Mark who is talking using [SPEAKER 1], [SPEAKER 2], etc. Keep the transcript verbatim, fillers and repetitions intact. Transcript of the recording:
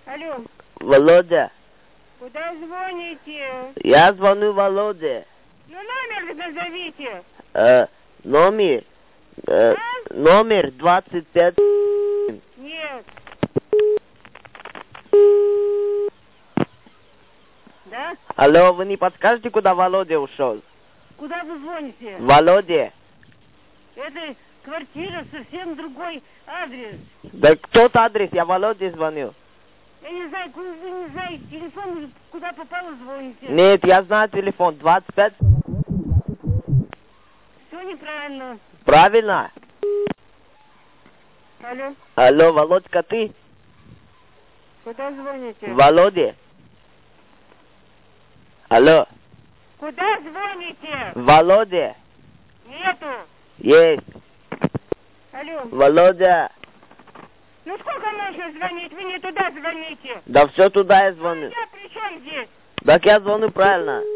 [SPEAKER 1] Алло.
[SPEAKER 2] Володя.
[SPEAKER 1] Куда звоните?
[SPEAKER 2] Я звоню Володе.
[SPEAKER 1] Ну, номер назовите.
[SPEAKER 2] Э, номер. Э,
[SPEAKER 1] А?
[SPEAKER 2] Номер двадцать пять.
[SPEAKER 1] Нет. Да?
[SPEAKER 2] Алло, вы не подскажете, куда Володя ушел?
[SPEAKER 1] Куда вы звоните?
[SPEAKER 2] Володя.
[SPEAKER 1] Это квартира, совсем другой адрес.
[SPEAKER 2] Да тот адрес, я Володе звоню.
[SPEAKER 1] Я не знаю, вы не знаете телефон, куда попало звоните.
[SPEAKER 2] Нет, я знаю телефон. двадцать пять.
[SPEAKER 1] Все неправильно.
[SPEAKER 2] Правильно?
[SPEAKER 1] Алло.
[SPEAKER 2] Алло, Володька, ты?
[SPEAKER 1] Куда звоните?
[SPEAKER 2] Володя. Алло.
[SPEAKER 1] Куда звоните?
[SPEAKER 2] Володя.
[SPEAKER 1] Нету.
[SPEAKER 2] Есть.
[SPEAKER 1] Алло.
[SPEAKER 2] Володя.
[SPEAKER 1] Ну сколько можно звонить? Вы не туда звоните.
[SPEAKER 2] Да все туда я
[SPEAKER 1] Ну,
[SPEAKER 2] звоню.
[SPEAKER 1] я при чем здесь?
[SPEAKER 2] Так я звоню правильно.